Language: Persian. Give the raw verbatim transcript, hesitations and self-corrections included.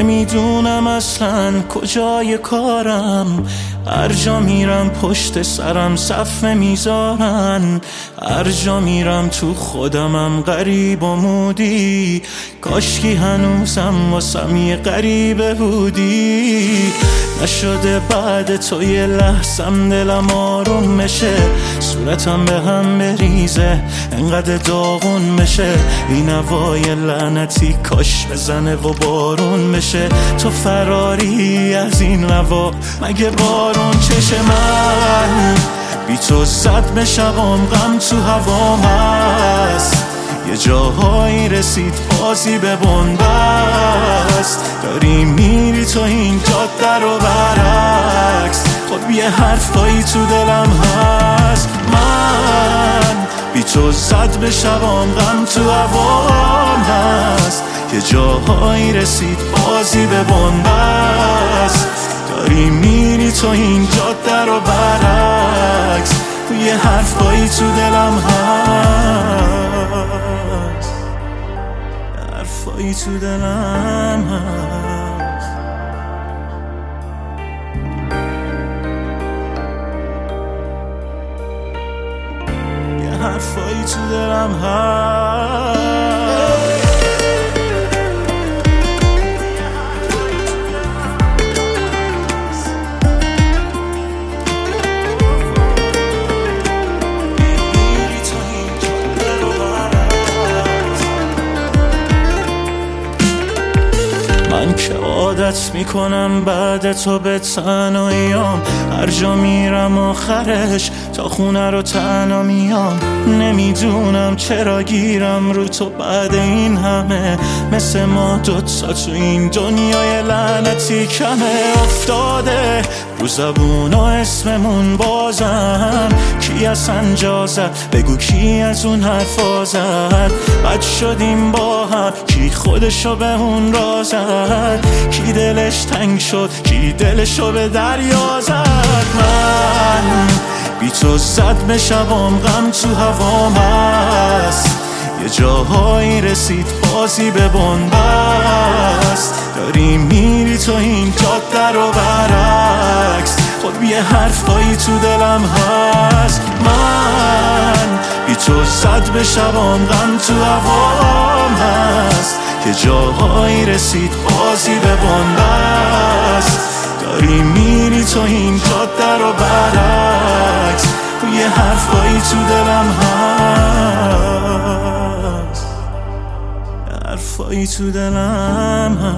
نمیدونم اصلا کجای کارم. هر جا میرم پشت سرم صفمه میذارن، هر جا میرم تو خودمم غریب و مودی. کاشکی هنوزم واسم یه غریبه بودی. نشده بعد تو یه لحظم دلم آروم بشه، صورتم به هم بریزه انقدر داغون بشه. این هوای لعنتی کاش بزنه و بارون بشه. تو فراری از این هوا مگه بارون چشه؟ من بی تو زد به شبام غم تو هوام هست. یه جاهایی رسید بازی به بنبست. داری میری تو این جاده رو برعکس، خب یه حرفایی تو دلم هست. من بی تو زد به شبام غم تو هوام هست. یه جاهایی رسید بازی به بنبست. داری میری تو این جاده رو برعکس، یه حرفایی تو دلم هست، حرفایی تو دلم هست، یه حرفایی تو دلم هست. من که عادت میکنم بعد تو به تنهاییام، هر جا میرم آخرش تا خونه رو تنها میام. نمیدونم چرا گیرم رو تو بعد این همه، مثل ما دوتا تو این دنیای لعنتی کمه. افتاده رو زبونا اسممون بازم، کی اصلا جا زد بگو کی از اون حرفا زد. بد شدیم با هم کی خودشو به اون را زد، کی دلش تنگ شد کی دلشو به دریا زد. من بی تو زد به شبام غم تو هوام هست. یه جاهایی رسید بازی به بنبست. داری میری تو این جاده رو برعکس، خب یه حرفایی تو دلم هست. من بی تو زد به شبام غم تو هوام هست. یه جاهایی رسید بازی به بنبست. داری میری تو این جاده رو برعکس، یه حرفایی تو دلم هست، حرفایی تو دلم هست.